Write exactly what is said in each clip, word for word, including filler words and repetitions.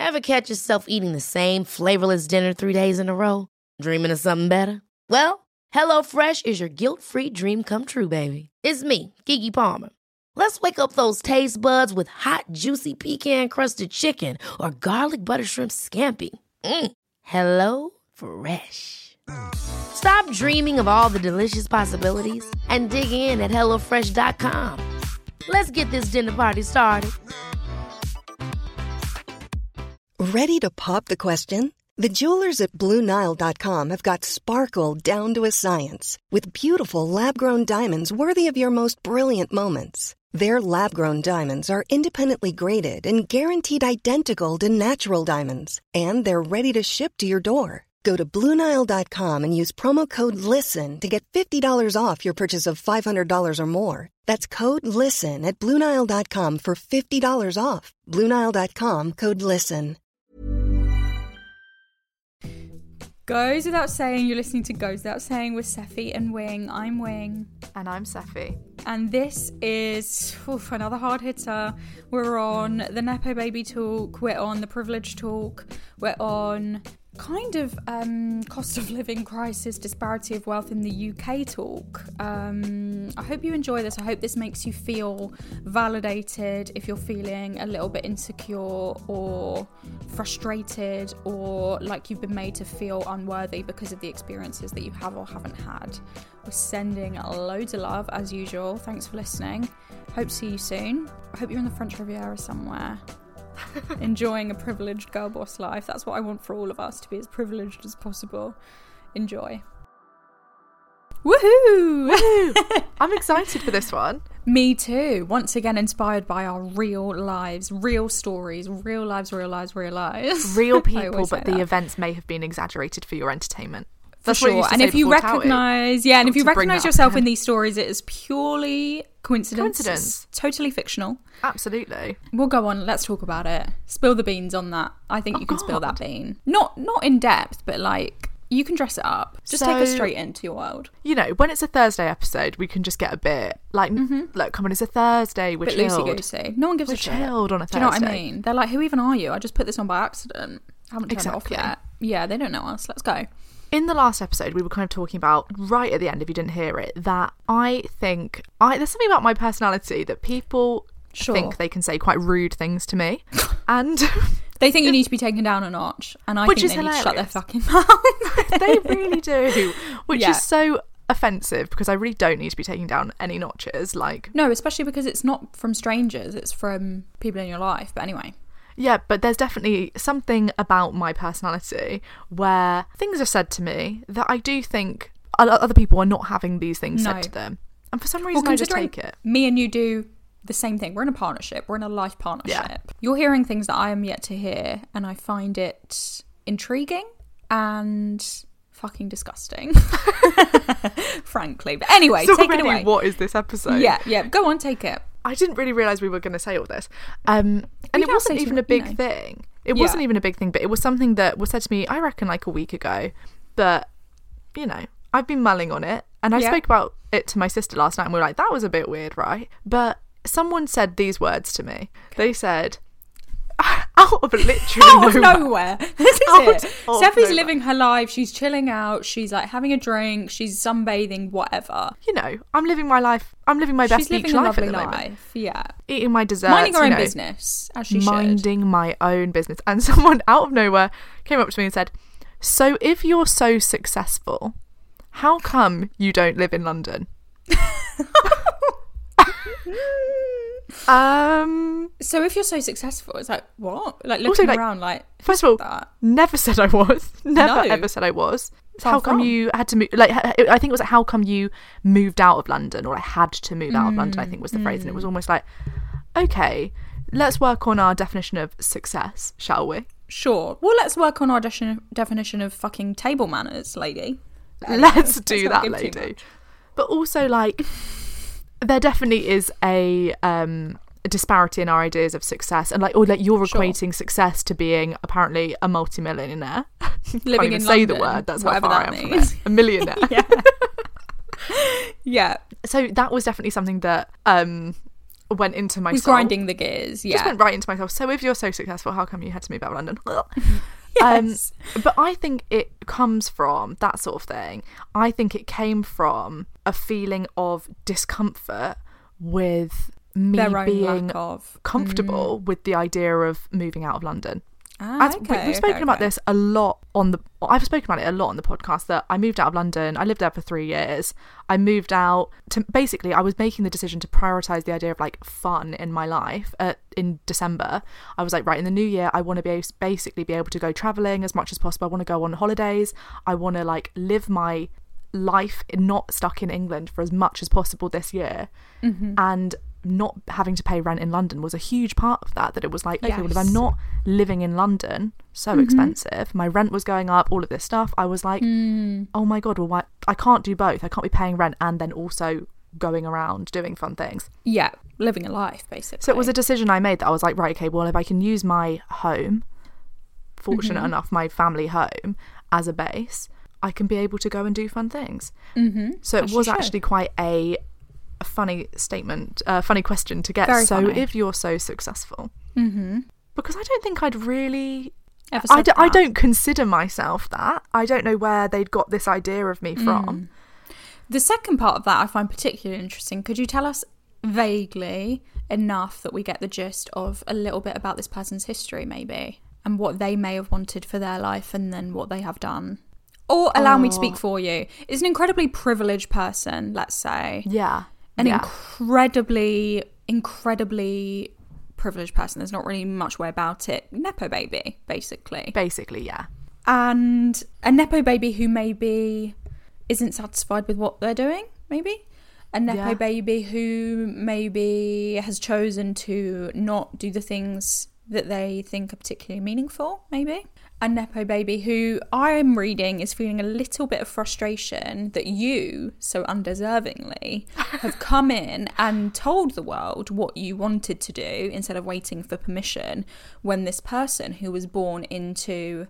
Ever catch yourself eating the same flavorless dinner three days in a row? Dreaming of something better? Well, HelloFresh is your guilt-free dream come true, baby. It's me, Keke Palmer. Let's wake up those taste buds with hot, juicy pecan-crusted chicken or garlic butter shrimp scampi. Mm. Hello Fresh. Stop dreaming of all the delicious possibilities and dig in at hello fresh dot com. Let's get this dinner party started. Ready to pop the question? The jewelers at Blue Nile dot com have got sparkle down to a science with beautiful lab-grown diamonds worthy of your most brilliant moments. Their lab-grown diamonds are independently graded and guaranteed identical to natural diamonds, and they're ready to ship to your door. Go to Blue Nile dot com and use promo code LISTEN to get fifty dollars off your purchase of five hundred dollars or more. That's code LISTEN at Blue Nile dot com for fifty dollars off. Blue Nile dot com, code LISTEN. Goes without saying, you're listening to Goes Without Saying with Seffi and Wing. I'm Wing. And I'm Seffi. And this is oof, another hard hitter. We're on the Nepo Baby talk, we're on the privilege talk, we're on kind of um, cost of living crisis, disparity of wealth in the U K talk. Um, I hope you enjoy this. I hope this makes you feel validated if you're feeling a little bit insecure or frustrated or like you've been made to feel unworthy because of the experiences that you have or haven't had. We're sending loads of love as usual. Thanks for listening. Hope to see you soon. I hope you're in the French Riviera somewhere. Enjoying a privileged girl boss life. That's what I want for all of us, to be as privileged as possible. Enjoy. Woohoo! Woohoo! I'm excited for this one. Me too. Once again inspired by our real lives, real stories, real lives, real lives, real lives. Real people, but the that. events may have been exaggerated for your entertainment. For That's sure. what you used to And say if you before Towie. recognise, yeah, and Not if you to bring recognise that up yourself again. in these stories, it is purely coincidence. Coincidence. It's totally fictional. Absolutely. We'll go on. Let's talk about it. Spill the beans on that. I think Oh, you can spill that God. bean. Not not in depth, but like you can dress it up. Just So- take us straight into your world. You know, when it's a Thursday episode, we can just get a bit like, look, come on, it's a Thursday. We're Bit chilled. loosey goosey. No one gives We're a shit. chilled on a Do you know what I Thursday. mean? They're like, who even are you? I just put this on by accident. I haven't turned Exactly. it off yet. Yeah, they don't know us. Let's go. In the last episode, we were kind of talking about, right at the end, if you didn't hear it, that I think I there's something about my personality that people Sure. think they can say quite rude things to me. And They think you need to be taken down a notch, and I Which think is they need to shut their hilarious. fucking mouth. they really do, which Yeah. is so offensive because I really don't need to be taking down any notches. Like, No, especially because it's not from strangers, it's from people in your life. But anyway. yeah, but there's definitely something about my personality where things are said to me that I do think o- other people are not having these things No. said to them. And for some Well, reason, I just considering take it. me and you do the same thing. We're in a partnership. We're in a life partnership. You're hearing things that I am yet to hear, and I find it intriguing and fucking disgusting, frankly. But anyway, So take it really, away. what is this episode? Yeah, yeah. Go on, take it. I didn't really realise we were going to say all this. Um, and We it don't wasn't say even too- a big you know. thing. It Yeah. wasn't even a big thing, but it was something that was said to me, I reckon, like a week ago. But, you know, I've been mulling on it. And I Yeah. spoke about it to my sister last night and we were like, that was a bit weird, right? But someone said these words to me. They said, out of literally Out of nowhere. nowhere. This is Out it. of Steffi's nowhere. living her life. She's chilling out. She's like having a drink. She's sunbathing, whatever. You know, I'm living my life. I'm living my best She's living beach a life at lovely the moment. life. Yeah. Eating my desserts. Minding her you own know. business, as she should. minding my own business. And someone out of nowhere came up to me and said, so if you're so successful, how come you don't live in London? um So if you're so successful, it's like, what? Like Also, looking like, around like, first of all, that? never said I was. Never No. ever said I was. Far How come from. you had to move? Like, I think it was like, how come you moved out of London, or I had to move out of London, I think was the phrase. And it was almost like, okay, let's work on our definition of success, shall we? Sure. Well, let's work on our de- definition of fucking table manners, lady. Let's do not that, give too lady. much. But also, like, there definitely is a um a disparity in our ideas of success, and like, or like you're Sure. equating success to being apparently a multimillionaire. Can't Living even in say the London, word. That's how whatever far that I am means. from it. A millionaire. Yeah. Yeah. So that was definitely something that um went into my He's soul. grinding the gears, yeah. Just went right into myself. So if you're so successful, how come you had to move out of London? Yes. Um, but I think it comes from that sort of thing. I think it came from a feeling of discomfort with me Their own being lack of comfortable mm. with the idea of moving out of London. Ah, As, okay, we, we've spoken okay, about okay. this a lot on the I've spoken about it a lot on the podcast, that I moved out of London. I lived there for three years. I moved out to basically I was making the decision to prioritize the idea of like fun in my life uh, in December. I was like, right, in the new year I want to be basically be able to go traveling as much as possible. I want to go on holidays. I want to like live my life not stuck in England for as much as possible this year. Mm-hmm. And not having to pay rent in London was a huge part of that. That it was like, okay, yes. well, if I'm not living in London, so mm-hmm. expensive, my rent was going up, all of this stuff, I was like, mm. oh my god, well, why? I can't do both. I can't be paying rent and then also going around doing fun things. Yeah, living a life, basically. So it was a decision I made that I was like, right, okay, well, if I can use my home, fortunate mm-hmm. enough, my family home as a base, I can be able to go and do fun things. Mm-hmm. So it As was actually quite a a funny statement, a uh, funny question to get. Very so funny. If you're so successful, mm-hmm. because I don't think I'd really Ever I, said d- that. I don't consider myself that. I don't know where they'd got this idea of me from. Mm. The second part of that I find particularly interesting. Could you tell us vaguely enough that we get the gist of a little bit about this person's history, maybe, and what they may have wanted for their life and then what they have done? Or allow oh. me to speak for you. Is an incredibly privileged person, let's say. Yeah. An yeah. incredibly, incredibly privileged person. There's not really much way about it. Nepo baby, basically. Basically, yeah. And a Nepo baby who maybe isn't satisfied with what they're doing, maybe. A Nepo yeah. baby who maybe has chosen to not do the things that they think are particularly meaningful, maybe. A Nepo baby who I'm reading is feeling a little bit of frustration that you, so undeservingly, have come in and told the world what you wanted to do instead of waiting for permission, when this person who was born into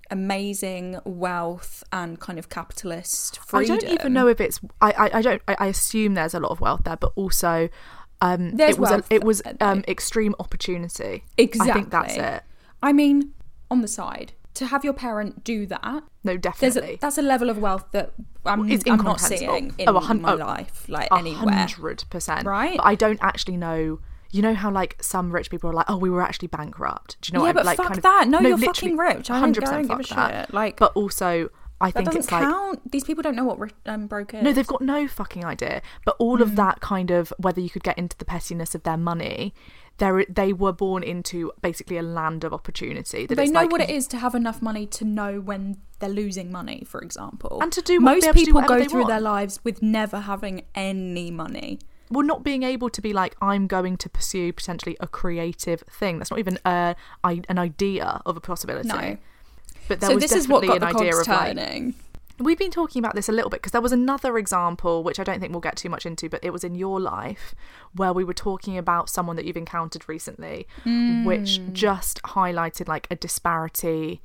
amazing wealth and kind of capitalist freedom. I don't even know if it's I I, I don't I, I assume there's a lot of wealth there, but also um There's it was a, it was there, um extreme opportunity. Exactly. I think that's it. I mean, on the side, to have your parent do that, no, definitely, a, that's a level of wealth that I'm, it's I'm not seeing in oh, hun- my oh, life, like a anywhere. Hundred percent, right? But I don't actually know. You know how like some rich people are like, oh, we were actually bankrupt. Do you know? Yeah, what but I, like, fuck kind of, that. No, no you're literally, fucking rich. I don't, I don't give a that. shit. Like, but also, I that think doesn't it's like count. These people don't know what rich, um, broke is. No, they've got no fucking idea. But all mm. of that kind of, whether you could get into the pettiness of their money, they they were born into basically a land of opportunity. That they it's know like, what it is to have enough money to know when they're losing money, for example, and to do most be able to do people whatever go they through want. their lives with never having any money. Well, not being able to be like, I'm going to pursue potentially a creative thing. That's not even a, an idea of a possibility. No. But there so was this is what definitely got an the idea cogs of turning. Like, we've been talking about this a little bit because there was another example, which I don't think we'll get too much into, but it was in your life where we were talking about someone that you've encountered recently, mm. which just highlighted like a disparity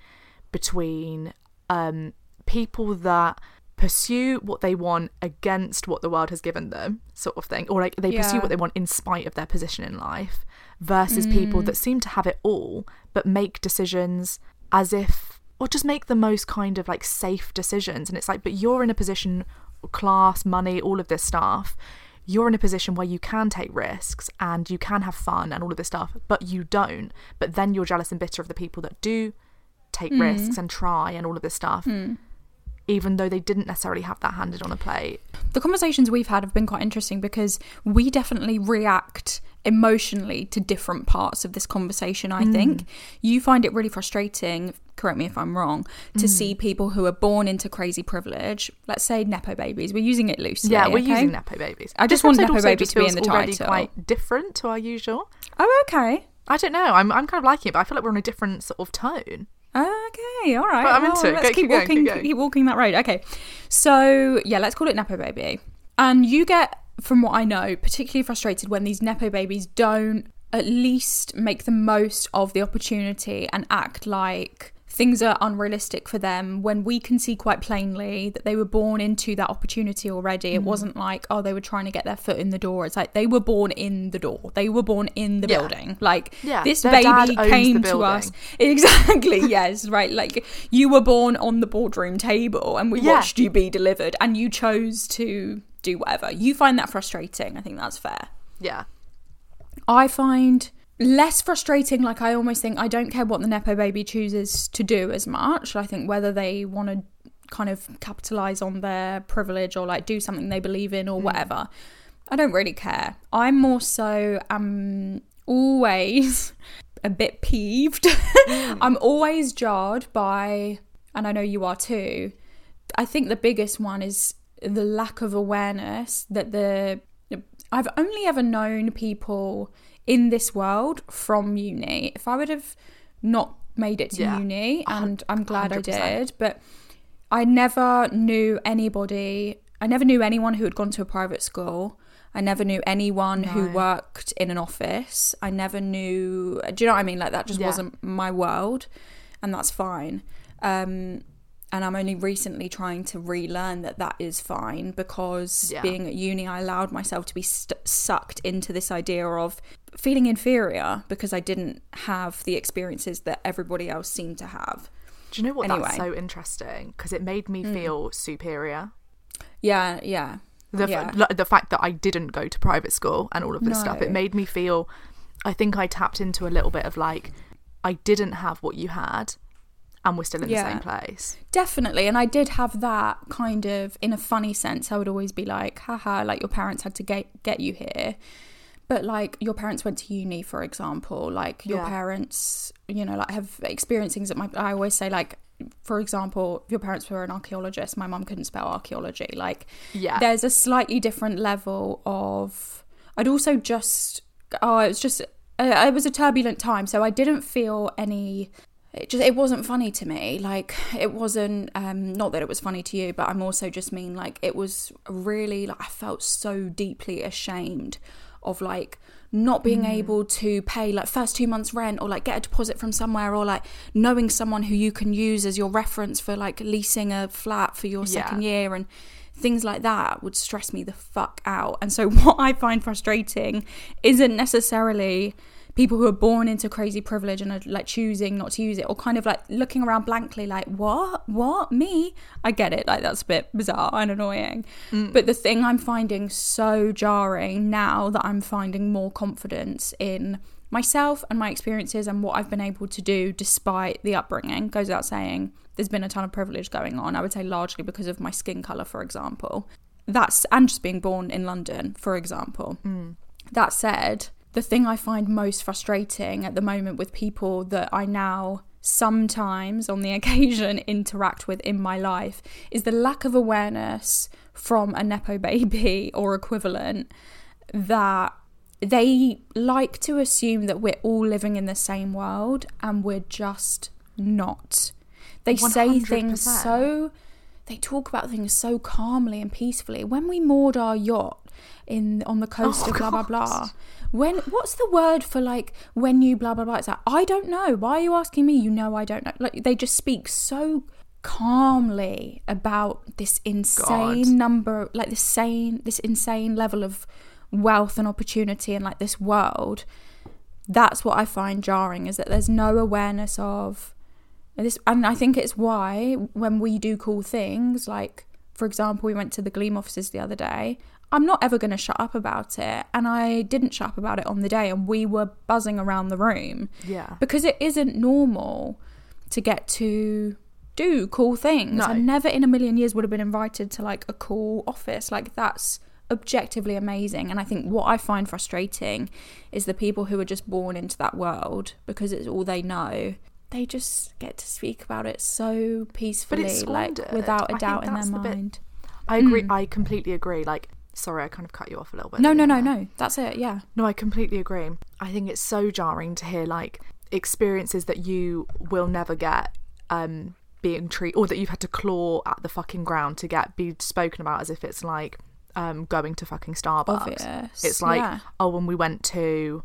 between um, people that pursue what they want against what the world has given them, sort of thing, or like they yeah. pursue what they want in spite of their position in life, versus mm. people that seem to have it all but make decisions as if, or just make the most kind of like safe decisions. And it's like, but you're in a position, class, money, all of this stuff, you're in a position where you can take risks and you can have fun and all of this stuff, but you don't. But then you're jealous and bitter of the people that do take mm. risks and try and all of this stuff, mm. even though they didn't necessarily have that handed on a plate. The conversations we've had have been quite interesting because we definitely react emotionally to different parts of this conversation. I mm. think you find it really frustrating, correct me if I'm wrong, to mm. see people who are born into crazy privilege, let's say Nepo babies, we're using it loosely. Yeah, we're okay? using Nepo babies. I just this want Nepo babies to be in the already title. Quite different to our usual. Oh, okay. I don't know, I'm, I'm kind of liking it, but I feel like we're on a different sort of tone. Okay, all right. But I'm well, into it. Let's Go, keep, keep going, walking, keep going. keep walking that road. Okay, so yeah, let's call it Nepo baby. And you get, from what I know, particularly frustrated when these Nepo babies don't at least make the most of the opportunity and act like things are unrealistic for them, when we can see quite plainly that they were born into that opportunity already. It mm. wasn't like, oh, they were trying to get their foot in the door. It's like they were born in the door. They were born in the yeah. building. Like yeah. this Their baby came to us. Exactly. Yes. Right. Like you were born on the boardroom table and we yeah. watched you be delivered and you chose to do whatever. You find that frustrating. I think that's fair. Yeah. I find less frustrating, like I almost think I don't care what the Nepo baby chooses to do as much. I think whether they want to kind of capitalize on their privilege or like do something they believe in or mm. whatever, I don't really care. I'm more so um always a bit peeved. mm. I'm always jarred by, and I know you are too, I think the biggest one is the lack of awareness that the I've only ever known people in this world from uni. If I would have not made it to yeah. uni, and I'm glad one hundred percent. I did, but I never knew anybody, I never knew anyone who had gone to a private school. I never knew anyone no. who worked in an office. I never knew, do you know what I mean? Like that just yeah. wasn't my world, and that's fine. Um, and I'm only recently trying to relearn that that is fine, because yeah. being at uni, I allowed myself to be st- sucked into this idea of feeling inferior because I didn't have the experiences that everybody else seemed to have. Do you know what? Anyway. That's so interesting, because it made me feel mm. superior. Yeah, yeah. The, yeah. f- the fact that I didn't go to private school and all of this no. stuff, it made me feel, I think I tapped into a little bit of like, I didn't have what you had and we're still in yeah. the same place. Definitely. And I did have that kind of, in a funny sense, I would always be like, haha, like your parents had to get, get you here. But like your parents went to uni, for example, like your yeah. parents, you know, like have experienced things that my, I always say, like, for example, if your parents were an archaeologist, my mum couldn't spell archaeology. Like, yeah. there's a slightly different level of, I'd also just, oh, it was just, uh, it was a turbulent time. So I didn't feel any, it just, it wasn't funny to me. Like, it wasn't, um, not that it was funny to you, but I'm also just mean, like, it was really, like, I felt so deeply ashamed of like not being mm. able to pay like first two months rent, or like get a deposit from somewhere, or like knowing someone who you can use as your reference for like leasing a flat for your second yeah. year, and things like that would stress me the fuck out. And so what I find frustrating isn't necessarily people who are born into crazy privilege and are like choosing not to use it, or kind of like looking around blankly like, what what me I get it, like that's a bit bizarre and annoying. mm. But the thing I'm finding so jarring now that I'm finding more confidence in myself and my experiences and what I've been able to do despite the upbringing, goes without saying there's been a ton of privilege going on, I would say largely because of my skin colour, for example, that's and just being born in London, for example. mm. That said, the thing I find most frustrating at the moment with people that I now sometimes on the occasion interact with in my life is the lack of awareness from a Nepo baby or equivalent, that they like to assume that we're all living in the same world and we're just not. They one hundred percent say things so, they talk about things so calmly and peacefully. When we moored our yacht in on the coast oh, of blah blah blah, when what's the word for like when you blah blah blah, it's like, I don't know, why are you asking me? You know I don't know. Like they just speak so calmly about this insane God. number, like this sane this insane level of wealth and opportunity and like this world. That's what I find jarring, is that there's no awareness of this. And I think it's why when we do cool things, like for example we went to the Gleam offices the other day, I'm not ever going to shut up about it. And I didn't shut up about it on the day, and we were buzzing around the room. Yeah. Because it isn't normal to get to do cool things. No. I never in a million years would have been invited to like a cool office. Like that's objectively amazing. And I think what I find frustrating is the people who are just born into that world because it's all they know. They just get to speak about it so peacefully, like without a I doubt in their the mind. Bit. I agree. Mm. I completely agree. Like, sorry, I kind of cut you off a little bit. No, no, no, no. That's it. Yeah. No, I completely agree. I think it's so jarring to hear like experiences that you will never get um, being treated, or that you've had to claw at the fucking ground to get be spoken about as if it's like um, going to fucking Starbucks. Obvious. It's like, yeah. oh, when we went to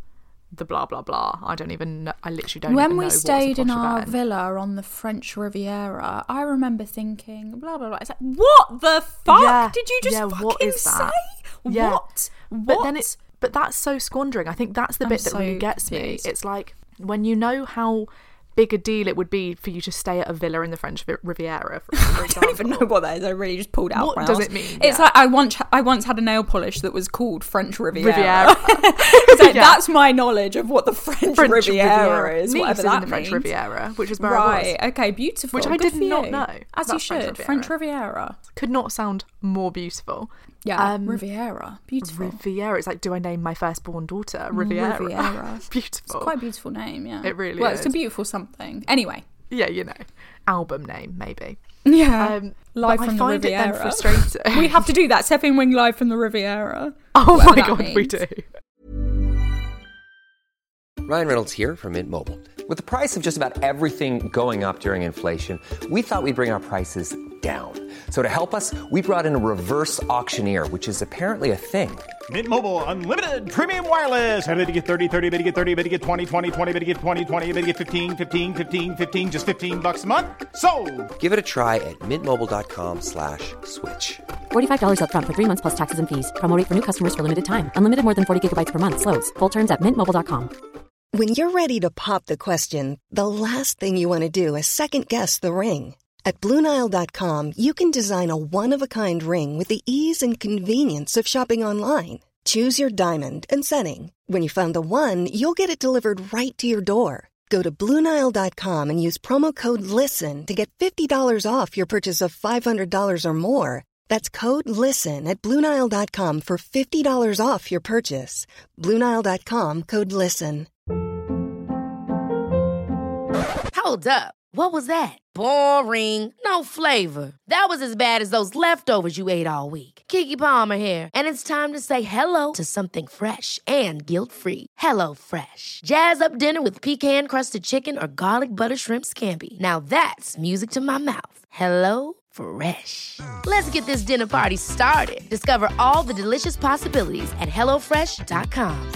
the blah blah blah. I don't even know, I literally don't when even know we what's a stayed in posh our event. villa on the French Riviera, I remember thinking blah blah blah. It's like, what the fuck Yeah, did you just yeah, fucking what is that? say? Yeah. What? But What? then it's but that's so squandering. I think that's the I'm bit that so really gets confused. me. It's like when you know how big a deal it would be for you to stay at a villa in the French Vi- Riviera, for, for I example. don't even know what that is. I really just pulled out. What my does arse. it mean? It's Yeah. like I once I once had a nail polish that was called French Riviera. Riviera. It's like, Yeah. that's my knowledge of what the French, French Riviera, is. Nice Whatever is that in the French means. Riviera, which is where I Right. was. Okay. Beautiful. Which I Good did for not you. know. As That's you French should. Riviera. French Riviera. Could not sound more beautiful. Yeah. Um, Riviera. Beautiful. Riviera. It's like, do I name my firstborn daughter Riviera? Riviera. Beautiful. It's quite a beautiful name. Yeah. It really well, is. it's a beautiful something. Anyway. Yeah, you know, album name maybe. Yeah. Um, live but from I the find Riviera. it then frustrating. We have to do that. Seven Wing live from the Riviera. Oh Whatever my that god, we means. do. Ryan Reynolds here from Mint Mobile. With the price of just about everything going up during inflation, we thought we'd bring our prices down. So to help us, we brought in a reverse auctioneer, which is apparently a thing. Mint Mobile Unlimited Premium Wireless. How to get thirty, thirty, bit to get thirty, bit to get twenty, twenty, twenty, bit to get twenty, twenty, bit to get fifteen, fifteen, fifteen, fifteen, just fifteen bucks a month? Sold! Give it a try at mintmobile.com slash switch. forty-five dollars up front for three months plus taxes and fees. Promo rate for new customers for limited time. Unlimited more than forty gigabytes per month. Slows full terms at mint mobile dot com. When you're ready to pop the question, the last thing you want to do is second-guess the ring. At Blue Nile dot com, you can design a one-of-a-kind ring with the ease and convenience of shopping online. Choose your diamond and setting. When you find the one, you'll get it delivered right to your door. Go to Blue Nile dot com and use promo code LISTEN to get fifty dollars off your purchase of five hundred dollars or more. That's code LISTEN at Blue Nile dot com for fifty dollars off your purchase. Blue Nile dot com, code LISTEN. Hold up. What was that? Boring. No flavor. That was as bad as those leftovers you ate all week. Keke Palmer here, and it's time to say hello to something fresh and guilt-free. Hello Fresh. Jazz up dinner with pecan-crusted chicken or garlic butter shrimp scampi. Now that's music to my mouth. Hello Fresh. Let's get this dinner party started. Discover all the delicious possibilities at hello fresh dot com.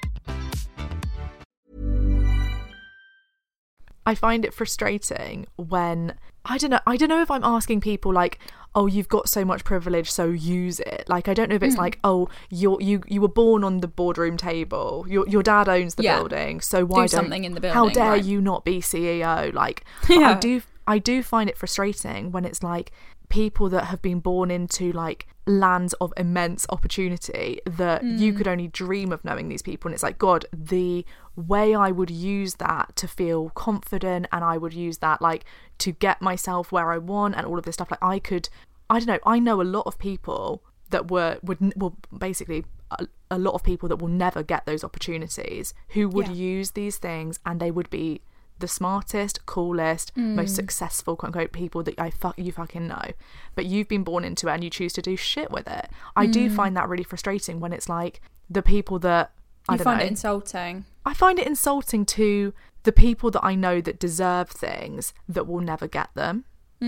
I find it frustrating when I don't know I don't know if I'm asking people like, oh, you've got so much privilege, so use it. Like, I don't know if it's Mm. like, oh, you're you you were born on the boardroom table, your your dad owns the Yeah. building, so why Do don't something in the how building, dare right. you not be C E O? Like, but I Yeah. do I do find it frustrating when it's like people that have been born into like lands of immense opportunity that you could only dream of knowing these people, and it's like, God, the way I would use that to feel confident, and I would use that like to get myself where I want and all of this stuff, like I could I don't know I know a lot of people that were would well basically a, a lot of people that will never get those opportunities who would Yeah. use these things, and they would be the smartest, coolest, most successful quote unquote people that I fuck you fucking know, but you've been born into it and you choose to do shit with it. I do find that really frustrating when it's like the people that I You don't find know. it insulting. I find it insulting to the people that I know that deserve things that will never get them,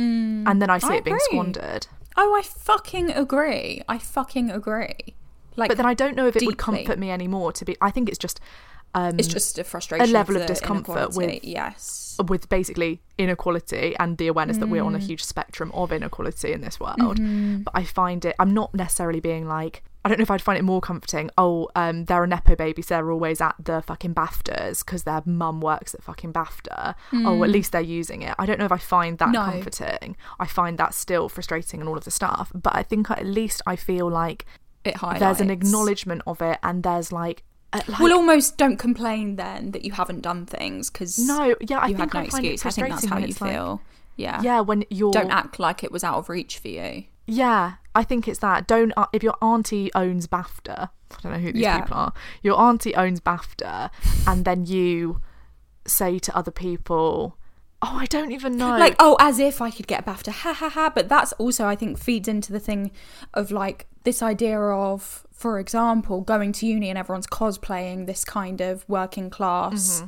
and then I see I it being agree. squandered. Oh, I fucking agree. I fucking agree. Like, But then I don't know if it would deeply. comfort me anymore. To be, I think it's just um, It's just a frustration. level of of the discomfort inequality. with- yes. with basically inequality and the awareness that we're on a Mm. huge spectrum of inequality in this world. Mm-hmm. But I find it, I'm not necessarily being like, I don't know if I'd find it more comforting, oh, um, they're a Nepo baby, so they're always at the fucking BAFTAs because their mum works at fucking BAFTA. Oh, at least they're using it. I don't know if I find that Mm. No. comforting. I find that still frustrating and all of the stuff. But I think at least I feel like It highlights. there's an acknowledgement of it, and there's like, uh, like Well, almost don't complain then that you haven't done things because No, yeah, I you think had no I find it excuse. I think that's frustrating how when you it's like- feel. yeah. yeah, when you're Don't act like it was out of reach for you. Yeah, I think it's that. Don't uh, if your auntie owns BAFTA, I don't know who these Yeah. people are. Your auntie owns BAFTA, and then you say to other people, "Oh, I don't even know." Like, oh, as if I could get a BAFTA, ha ha ha. But that's also, I think, feeds into the thing of like this idea of, for example, going to uni and everyone's cosplaying this kind of working class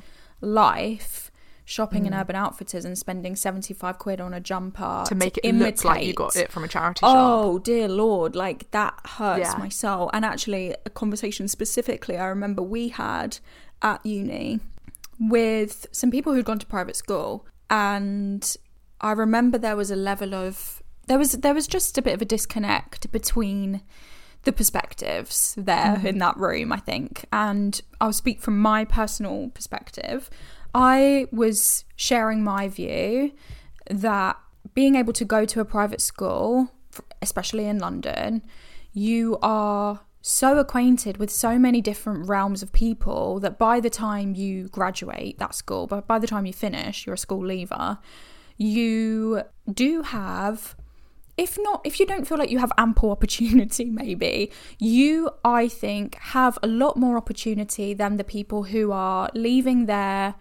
life, shopping in Urban Outfitters and spending seventy-five quid on a jumper to make it imitate. look like you got it from a charity shop. Oh dear Lord, like that hurts Yeah. my soul. And actually, a conversation specifically I remember we had at uni with some people who'd gone to private school, and I remember there was a level of there was there was just a bit of a disconnect between the perspectives there mm. in that room, I think. And I'll speak from my personal perspective. I was sharing my view that being able to go to a private school, especially in London, you are so acquainted with so many different realms of people that by the time you graduate that school, but by the time you finish, you're a school leaver, you do have, if not, if you don't feel like you have ample opportunity, maybe, you, I think, have a lot more opportunity than the people who are leaving their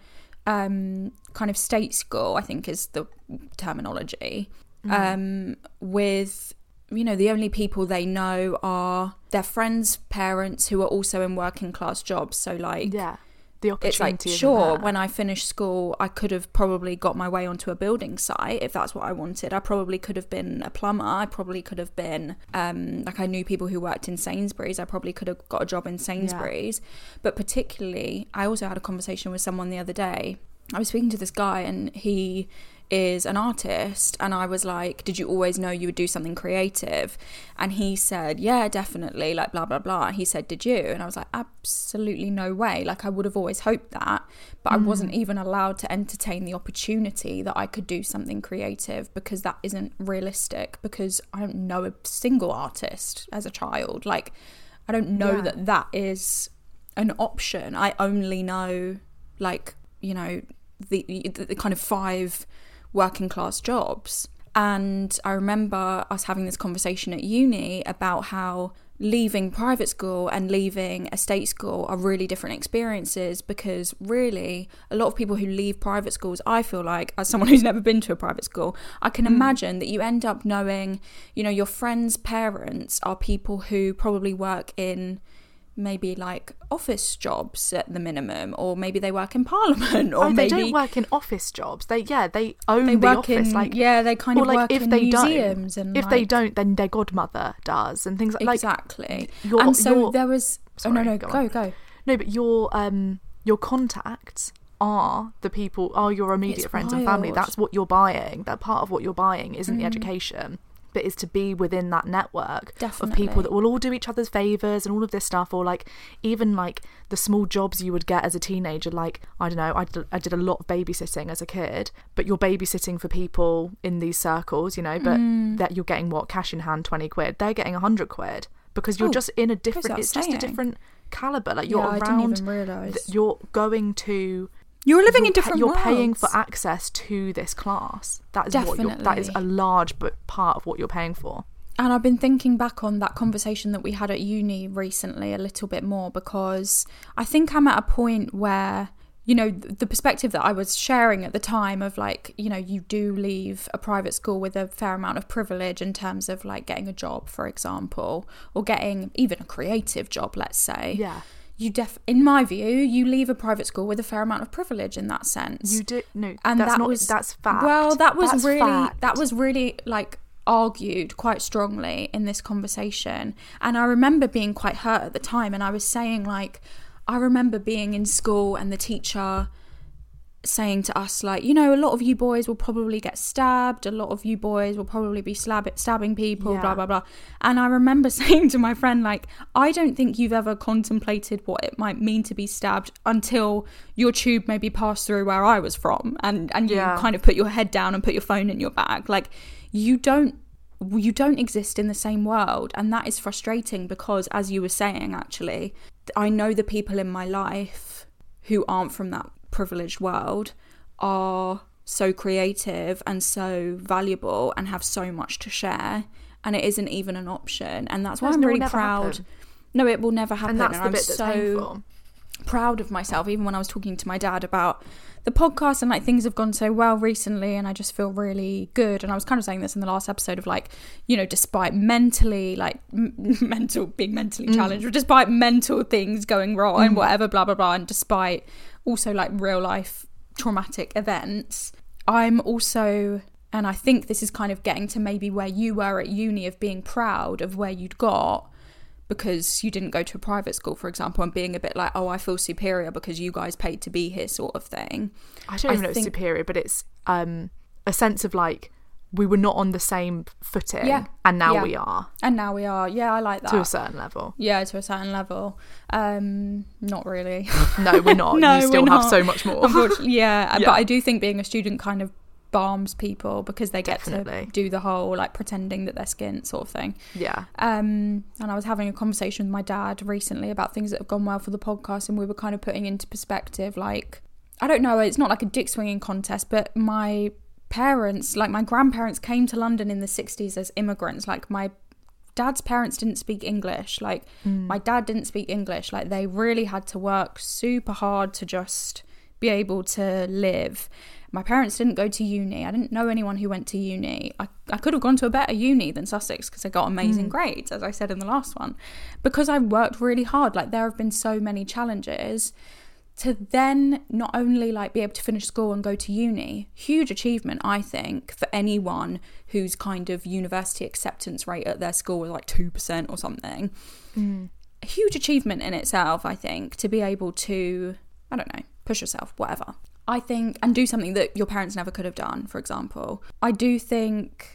um, kind of state school, I think is the terminology, mm. um, with, you know, the only people they know are their friends' parents who are also in working class jobs. So like, yeah, the opportunity. It's like, sure, when I finished school, I could have probably got my way onto a building site if that's what I wanted. I probably could have been a plumber. I probably could have been, um, like I knew people who worked in Sainsbury's. I probably could have got a job in Sainsbury's. Yeah. But particularly, I also had a conversation with someone the other day. I was speaking to this guy and he is an artist, and I was like, did you always know you would do something creative? And he said, yeah, definitely, like blah blah blah. He said, did you? And I was like, absolutely no way. Like I would have always hoped that, but mm. I wasn't even allowed to entertain the opportunity that I could do something creative, because that isn't realistic, because I don't know a single artist as a child. Like I don't know yeah. that that is an option. I only know, like, you know, the the, the kind of five working class jobs. And I remember us having this conversation at uni about how leaving private school and leaving a state school are really different experiences, because really a lot of people who leave private schools, I feel like, as someone who's never been to a private school, I can mm. imagine that you end up knowing, you know, your friends' parents are people who probably work in maybe like office jobs at the minimum, or maybe they work in Parliament, or oh, they maybe don't work in office jobs. They yeah they own they the work office. In, like yeah, they kind or of like work if in they museums. Don't, and if like, they don't, then their godmother does, and things like exactly. Your, and so your, there was. Sorry, oh no no go go on. go. No, but your um your contacts are the people, are your immediate It's friends wild. and family. That's what you're buying. That part of what you're buying isn't mm. the education, but is to be within that network Definitely. of people that will all do each other's favours and all of this stuff. Or like even like the small jobs you would get as a teenager, like I don't know, I did, I did a lot of babysitting as a kid, but you're babysitting for people in these circles, you know, but mm. that you're getting what, cash in hand, twenty quid, they're getting a hundred quid, because you're oh, just in a different, it's just a different calibre. Like you're yeah, around, I didn't even realise. th- you're going to You're living you're in different pa- You're worlds. paying for access to this class. That is Definitely. what you're, that is a large but part of what you're paying for. And I've been thinking back on that conversation that we had at uni recently a little bit more, because I think I'm at a point where, you know, the perspective that I was sharing at the time of like, you know, you do leave a private school with a fair amount of privilege in terms of like getting a job, for example, or getting even a creative job, let's say. Yeah. You def in my view, you leave a private school with a fair amount of privilege in that sense. You do no, and that's that not, was that's fact. Well, that was that's really fact. that was really like argued quite strongly in this conversation, and I remember being quite hurt at the time. And I was saying like, I remember being in school and the teacher saying to us like, you know, a lot of you boys will probably get stabbed, a lot of you boys will probably be slab- stabbing people, yeah. blah blah blah. And I remember saying to my friend like, I don't think you've ever contemplated what it might mean to be stabbed until your tube maybe passed through where I was from, and and you yeah. kind of put your head down and put your phone in your bag. Like you don't you don't exist in the same world, and that is frustrating, because as you were saying, actually, I know the people in my life who aren't from that privileged world are so creative and so valuable and have so much to share, and it isn't even an option. And that's why There's I'm no, really never proud happen. no it will never happen, and that's and the I'm bit that's so painful. Proud of myself. Even when I was talking to my dad about the podcast and like things have gone so well recently, and I just feel really good. And I was kind of saying this in the last episode of like, you know, despite mentally like m- mental being mentally mm. challenged, or despite mental things going wrong mm. and whatever, blah blah blah, and despite also like real life traumatic events, I'm also, and I think this is kind of getting to maybe where you were at uni, of being proud of where you'd got, because you didn't go to a private school, for example, and being a bit like, oh, I feel superior because you guys paid to be here, sort of thing. I don't even I know think... it's superior, but it's um, a sense of like, we were not on the same footing, yeah. and now yeah. we are. And now we are. Yeah, I like that. To a certain level. Yeah, to a certain level. Um, not really. No, we're not. no, you still we're have not. so much more. Unfortunately, yeah, yeah, but I do think being a student kind of balms people because they get Definitely. to do the whole like pretending that they're skint sort of thing. Yeah. Um, and I was having a conversation with my dad recently about things that have gone well for the podcast, and we were kind of putting into perspective, like, I don't know, it's not like a dick swinging contest, but my parents, like my grandparents, came to London in the sixties as immigrants. Like my dad's parents didn't speak English, like mm. my dad didn't speak English, like they really had to work super hard to just be able to live. My parents didn't go to uni. I didn't know anyone who went to uni. I, I could have gone to a better uni than Sussex because I got amazing mm. grades, as I said in the last one, because I worked really hard. Like there have been so many challenges to then not only like be able to finish school and go to uni. Huge achievement, I think, for anyone whose kind of university acceptance rate at their school was like two percent or something. Mm. A huge achievement in itself, I think, to be able to, I don't know, push yourself, whatever. I think, and do something that your parents never could have done, for example. I do think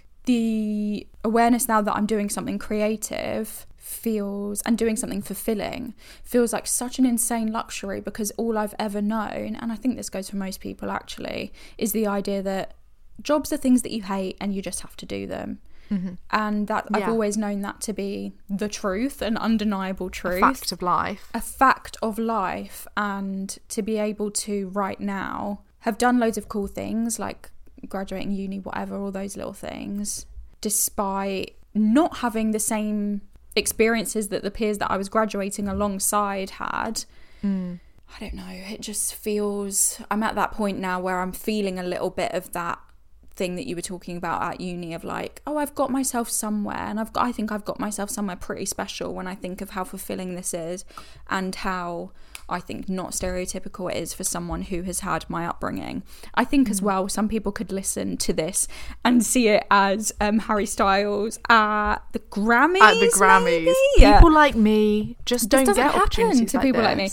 the awareness now that I'm doing something creative feels, and doing something fulfilling, feels like such an insane luxury, because all I've ever known, and I think this goes for most people actually, is the idea that jobs are things that you hate and you just have to do them. Mm-hmm. And that yeah. I've always known that to be the truth, an undeniable truth, a fact of life a fact of life. And to be able to right now have done loads of cool things like graduating uni, whatever, all those little things, despite not having the same experiences that the peers that I was graduating alongside had. mm. I don't know, it just feels, I'm at that point now where I'm feeling a little bit of that thing that you were talking about at uni of like, oh, I've got myself somewhere, and I've got, I think I've got myself somewhere pretty special when I think of how fulfilling this is, and how I think not stereotypical it is for someone who has had my upbringing. I think mm. as well, some people could listen to this and see it as um, Harry Styles at the Grammys. At the Grammys, maybe? people yeah. like me just don't get opportunities to like people this. like me,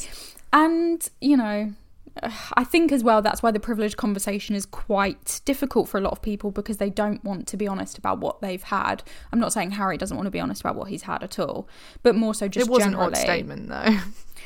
and you know. I think as well that's why the privilege conversation is quite difficult for a lot of people, because they don't want to be honest about what they've had. I'm not saying Harry doesn't want to be honest about what he's had at all, but more so just it was generally. An odd statement though.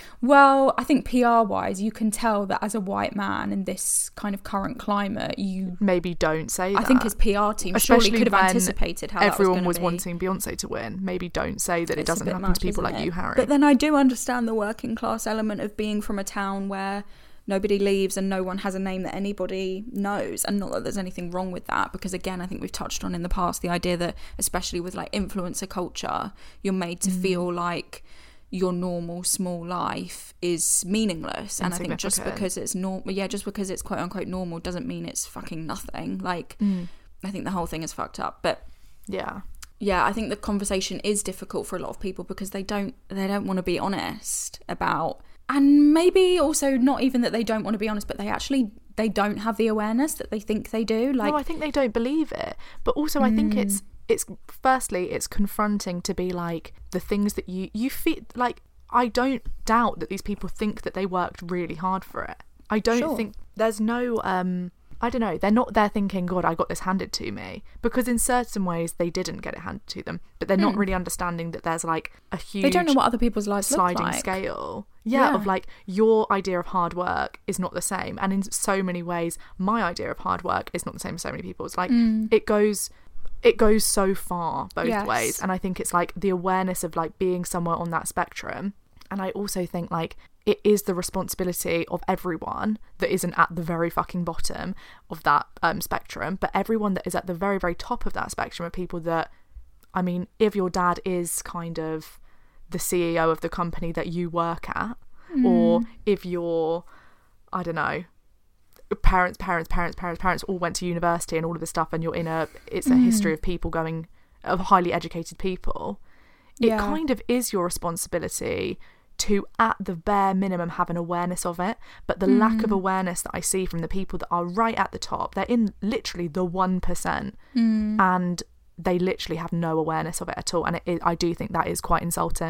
Well, I think P R wise you can tell that as a white man in this kind of current climate, you maybe don't say that. I think his P R team Especially surely could have anticipated how everyone that was, was be. wanting Beyonce to win. Maybe don't say that it's it doesn't happen much, to people like it? you, Harry. But then I do understand the working class element of being from a town where nobody leaves and no one has a name that anybody knows. And not that there's anything wrong with that, because again, I think we've touched on in the past the idea that, especially with like influencer culture, you're made to mm. feel like your normal small life is meaningless. And I think just because it's normal, yeah, just because it's quote unquote normal doesn't mean it's fucking nothing. Like, mm. I think the whole thing is fucked up. But yeah. Yeah, I think the conversation is difficult for a lot of people because they don't they don't want to be honest about. And maybe also not even that they don't want to be honest, but they actually, they don't have the awareness that they think they do. Like, no, I think they don't believe it. But also I mm. think it's, it's firstly, it's confronting to be like, the things that you, you feel, like, I don't doubt that these people think that they worked really hard for it. I don't sure. think, there's no, um, I don't know, they're not there thinking, God, I got this handed to me. Because in certain ways, they didn't get it handed to them. But they're not mm. really understanding that there's like a huge... They don't know what other people's lives sliding look like. scale. Yeah, yeah, of like, your idea of hard work is not the same. And in so many ways, my idea of hard work is not the same as so many people's. Like, mm. it goes... It goes so far both yes. ways. And I think it's like the awareness of like being somewhere on that spectrum. And I also think like it is the responsibility of everyone that isn't at the very fucking bottom of that um, spectrum, but everyone that is at the very, very top of that spectrum are people that, I mean, if your dad is kind of the C E O of the company that you work at, mm. or if you're, I don't know, parents, parents, parents, parents, parents all went to university and all of this stuff, and you're in a, it's a mm. history of people going, of highly educated people, it yeah. kind of is your responsibility to at the bare minimum have an awareness of it. But the mm. lack of awareness that I see from the people that are right at the top, they're in literally the one percent mm. and they literally have no awareness of it at all, and it is, I do think that is quite insulting.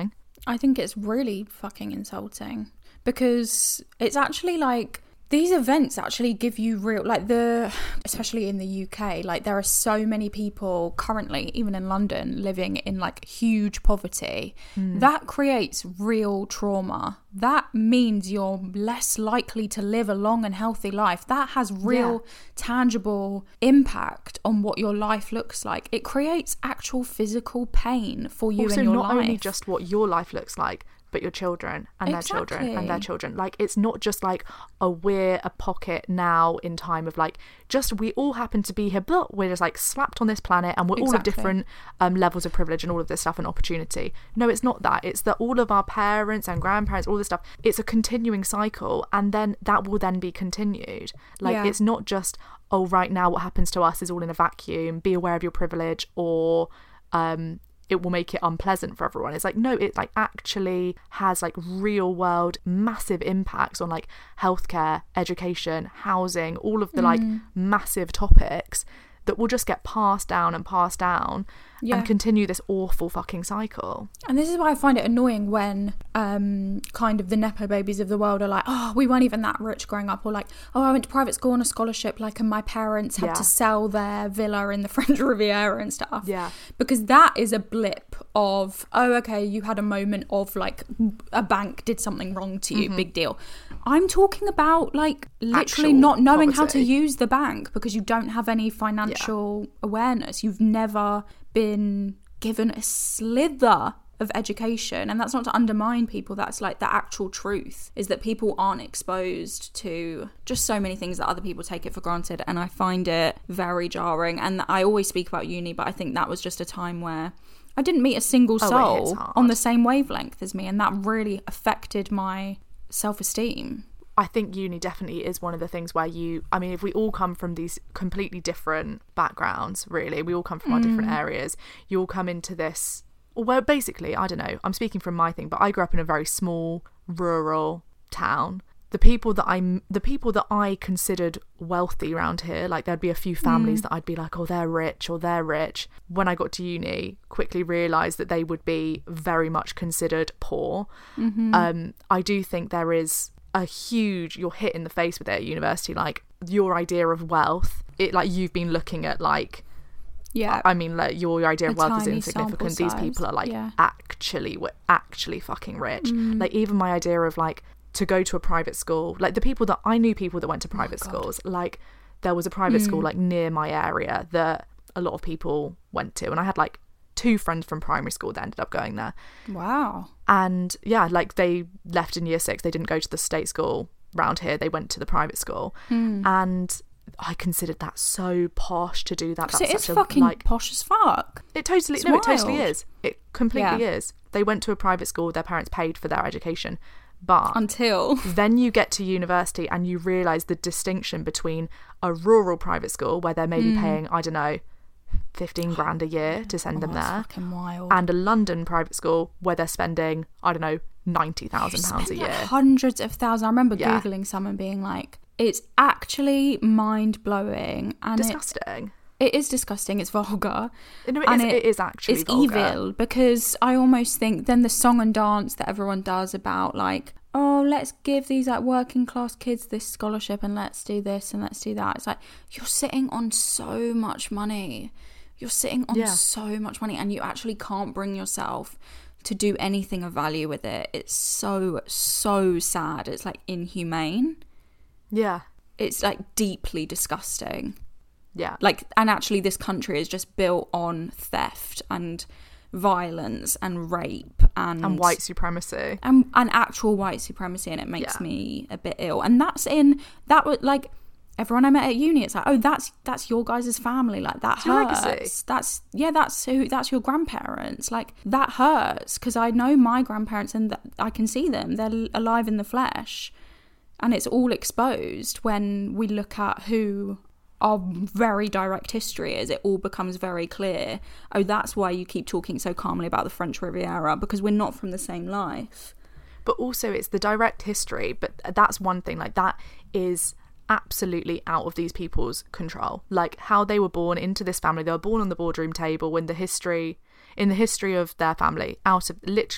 I think it's really fucking insulting, because it's actually like, these events actually give you real, like the, especially in the U K, like there are so many people currently, even in London, living in like huge poverty. Mm. That creates real trauma. That means you're less likely to live a long and healthy life. That has real, yeah. tangible impact on what your life looks like. It creates actual physical pain for you also, in your not life. Only just what your life looks like, but your children and exactly. their children and their children. Like, it's not just like, oh, we're a pocket now in time of like, just we all happen to be here, but we're just like slapped on this planet and we're exactly. all of different um, levels of privilege and all of this stuff and opportunity. No, it's not that. It's that all of our parents and grandparents, all this stuff, it's a continuing cycle, and then that will then be continued. Like, yeah. it's not just, oh, right now what happens to us is all in a vacuum, be aware of your privilege, or um it will make it unpleasant for everyone. It's like, no, it like actually has like real world massive impacts on like healthcare, education, housing, all of the mm. like massive topics that will just get passed down and passed down yeah. and continue this awful fucking cycle. And this is why I find it annoying when um kind of the Nepo babies of the world are like, oh, we weren't even that rich growing up, or like, oh, I went to private school on a scholarship, like, and my parents had yeah. to sell their villa in the French Riviera and stuff. Yeah. Because that is a blip of, oh, okay, you had a moment of like a bank did something wrong to you, mm-hmm. big deal. I'm talking about like literally Actual not knowing poverty. How to use the bank because you don't have any financial yeah. awareness. You've never been given a slither of education, and that's not to undermine people. That's like the actual truth, is that people aren't exposed to just so many things that other people take it for granted, and I find it very jarring. And I always speak about uni, but I think that was just a time where I didn't meet a single soul oh, on the same wavelength as me, and that really affected my self-esteem. I think uni definitely is one of the things where you, I mean, if we all come from these completely different backgrounds, really, we all come from mm. our different areas, you all come into this, well, basically, I don't know, I'm speaking from my thing, but I grew up in a very small, rural town. The people that I, the people that I considered wealthy around here, like there'd be a few families mm. that I'd be like, oh, they're rich or they're rich. When I got to uni, quickly realised that they would be very much considered poor. Mm-hmm. Um, I do think there is a huge, you're hit in the face with it at university, like your idea of wealth, it like you've been looking at like, yeah, I mean, like your, your idea of wealth is insignificant. These people are like yeah. actually, we're actually fucking rich. Mm. Like even my idea of like to go to a private school, like the people that I knew, people that went to private oh, schools, like there was a private mm. school like near my area that a lot of people went to, and I had like two friends from primary school that ended up going there. Wow. And yeah, like they left in year six, they didn't go to the state school round here, they went to the private school. Mm. And I considered that so posh to do that. That's it is such fucking a, like, posh as fuck. It totally, it's no, wild. It totally is. It completely yeah. is. They went to a private school, their parents paid for their education. But until then you get to university and you realise the distinction between a rural private school where they're maybe mm. paying, I don't know, fifteen grand a year to send oh, them there, wild. And a London private school where they're spending, I don't know, ninety thousand pounds a year. Hundreds of thousands. I remember yeah. Googling some and being like, it's actually mind-blowing. And disgusting. It, it is disgusting. It's vulgar. No, it, is, it, it is actually it's vulgar. Evil, because I almost think then the song and dance that everyone does about like, oh, let's give these like working class kids this scholarship and let's do this and let's do that. It's like, you're sitting on so much money. You're sitting on yeah. so much money, and you actually can't bring yourself to do anything of value with it. It's so, so sad. It's like inhumane. Yeah. It's like deeply disgusting. Yeah. Like, and actually this country is just built on theft and violence and rape and and white supremacy and, and actual white supremacy, and it makes yeah. me a bit ill. And that's in that was like everyone I met at uni, it's like, oh, that's that's your guys' family, like that hurts. Legacy. That's yeah that's who that's your grandparents, like that hurts, because I know my grandparents and th- I can see them, they're alive in the flesh, and it's all exposed when we look at who our very direct history is. It all becomes very clear. Oh, that's why you keep talking so calmly about the French Riviera, because we're not from the same life. But also it's the direct history, but that's one thing, like that is absolutely out of these people's control. Like how they were born into this family, they were born on the boardroom table, when the history in the history of their family, out of literally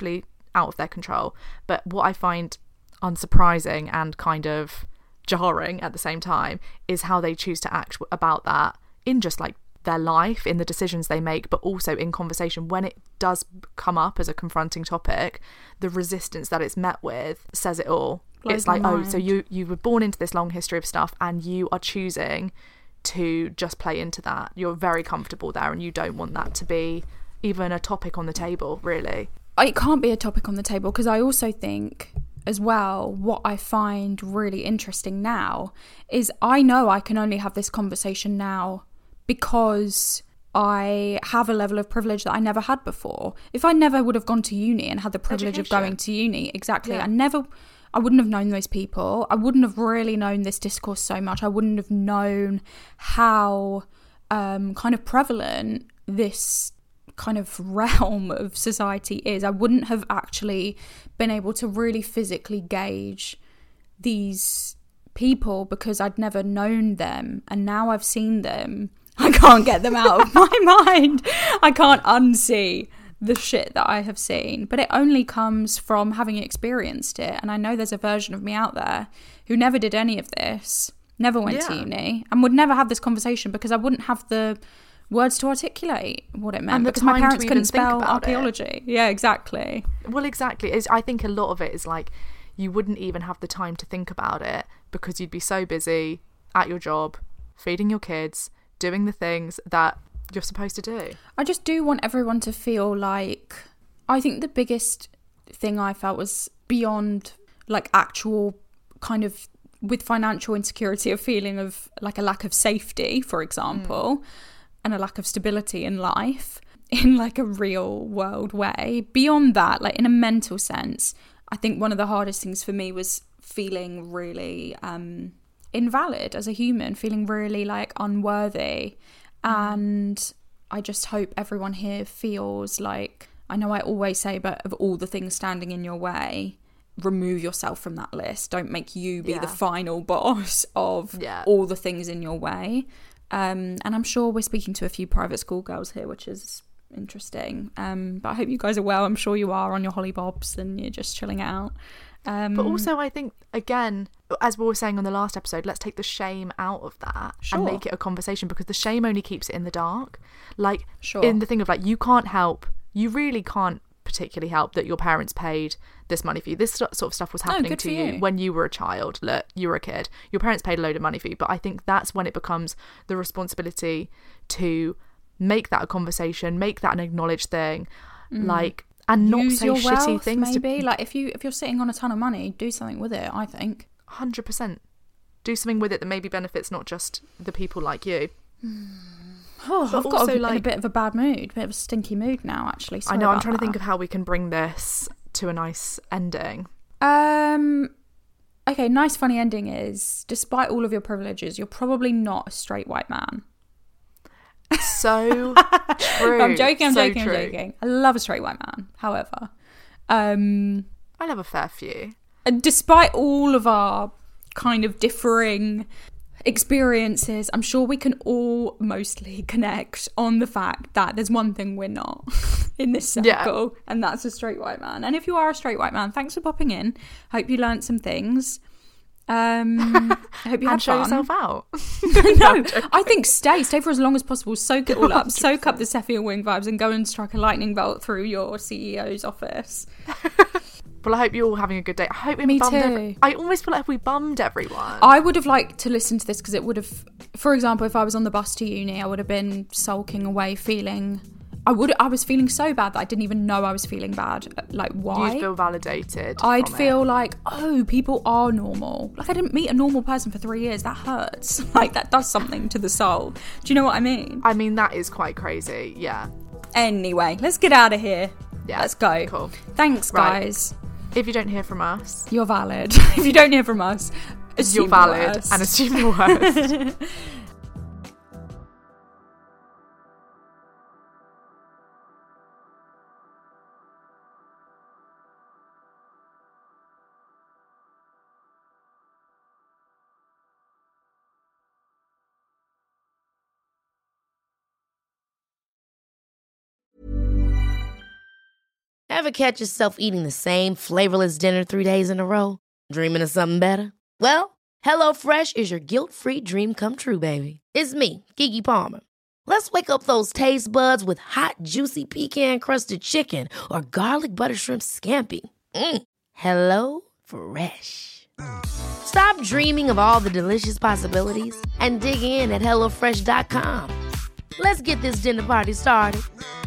out of their control. But what I find unsurprising and kind of jarring at the same time is how they choose to act about that in just like their life, in the decisions they make, but also in conversation. When it does come up as a confronting topic, the resistance that it's met with says it all. Blows it's like, my oh, mind. so you you were born into this long history of stuff and you are choosing to just play into that. You're very comfortable there and you don't want that to be even a topic on the table, really. It can't be a topic on the table, because I also think as well, what I find really interesting now is I know I can only have this conversation now because I have a level of privilege that I never had before. If I never would have gone to uni and had the privilege Education. of going to uni, exactly, Yeah. I never, I wouldn't have known those people. I wouldn't have really known this discourse so much. I wouldn't have known how um, kind of prevalent this kind of realm of society is. I wouldn't have actually been able to really physically gauge these people because I'd never known them, and now I've seen them. I can't get them out of my mind. I can't unsee the shit that I have seen, but it only comes from having experienced it. And I know there's a version of me out there who never did any of this, never went to Yeah. uni, and would never have this conversation because I wouldn't have the words to articulate what it meant, And the because my time to parents even couldn't think spell about it. archaeology. Yeah, exactly. Well, exactly. It's, I think a lot of it is like you wouldn't even have the time to think about it because you'd be so busy at your job, feeding your kids, doing the things that you're supposed to do. I just do want everyone to feel like, I think the biggest thing I felt was beyond like actual kind of with financial insecurity, a feeling of like a lack of safety, for example, mm. and a lack of stability in life in like a real world way. Beyond that, like in a mental sense, I think one of the hardest things for me was feeling really um, invalid as a human, feeling really like unworthy. And I just hope everyone here feels like, I know I always say, but of all the things standing in your way, remove yourself from that list. Don't make you be Yeah. the final boss of Yeah. all the things in your way. Um, and I'm sure we're speaking to a few private school girls here, which is interesting. Um, but I hope you guys are well. I'm sure you are on your hollybobs and you're just chilling out. Um, But also, I think, again, as we were saying on the last episode, let's take the shame out of that Sure. and make it a conversation, because the shame only keeps it in the dark. Like, Sure. in the thing of like, you can't help, you really can't particularly help that your parents paid this money for you. This sort of stuff was No, happening good to for you. you. when you were a child. Look, you were a kid. Your parents paid a load of money for you. But I think that's when it becomes the responsibility to make that a conversation, make that an acknowledged thing. Mm. Like, and not use say your shitty wealth, things maybe. to Like if you if you're sitting on a ton of money, do something with it. I think. one hundred percent. Do something with it that maybe benefits not just the people like you. Oh, But I've got also, a, in a like- bit of a bad mood, a bit of a stinky mood now. Actually, Sorry I know, I'm about trying to think that. of how we can bring this to a nice ending. Um. Okay, nice funny ending is, despite all of your privileges, you're probably not a straight white man. So true. I'm joking, I'm So joking, true. I'm joking. I love a straight white man. However, um, I love a fair few. and despite all of our kind of differing experiences, I'm sure we can all mostly connect on the fact that there's one thing we're not in this circle, Yeah. and that's a straight white man. And if you are a straight white man, thanks for popping in. Hope you learnt some things. Um, I hope you had And show fun. yourself out. No, I think stay, stay for as long as possible. Soak it all up, soak up the Sephiroth Wing vibes, and go and strike a lightning bolt through your C E O's office. Well, I hope you're all having a good day. I hope we Me bummed too. every- I almost feel like we bummed everyone. I would have liked to listen to this because it would have, for example, if I was on the bus to uni, I would have been sulking away, feeling. I would. I was feeling so bad that I didn't even know I was feeling bad. Like, why? You'd feel validated. I'd from feel it. like, oh, people are normal. Like, I didn't meet a normal person for three years. That hurts. Like, that does something to the soul. Do you know what I mean? I mean, that is quite crazy. Yeah. Anyway, let's get out of here. Yeah. Let's go. Cool. Thanks, Right. guys. If you don't hear from us, You're valid. If you don't hear from us, assume you're valid the worst. and assume the worst. Ever catch yourself eating the same flavorless dinner three days in a row? Dreaming of something better? Well, HelloFresh is your guilt-free dream come true, baby. It's me, Keke Palmer. Let's wake up those taste buds with hot, juicy pecan-crusted chicken or garlic butter shrimp scampi. Mm. Hello Fresh. Stop dreaming of all the delicious possibilities and dig in at hello fresh dot com. Let's get this dinner party started.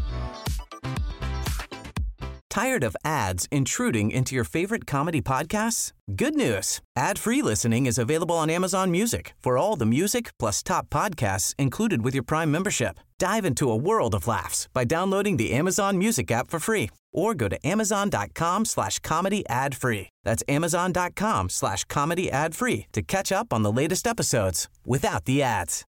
Tired of ads intruding into your favorite comedy podcasts? Good news. Ad-free listening is available on Amazon Music for all the music plus top podcasts included with your Prime membership. Dive into a world of laughs by downloading the Amazon Music app for free or go to amazon.com slash comedy ad free. That's amazon.com slash comedy ad free to catch up on the latest episodes without the ads.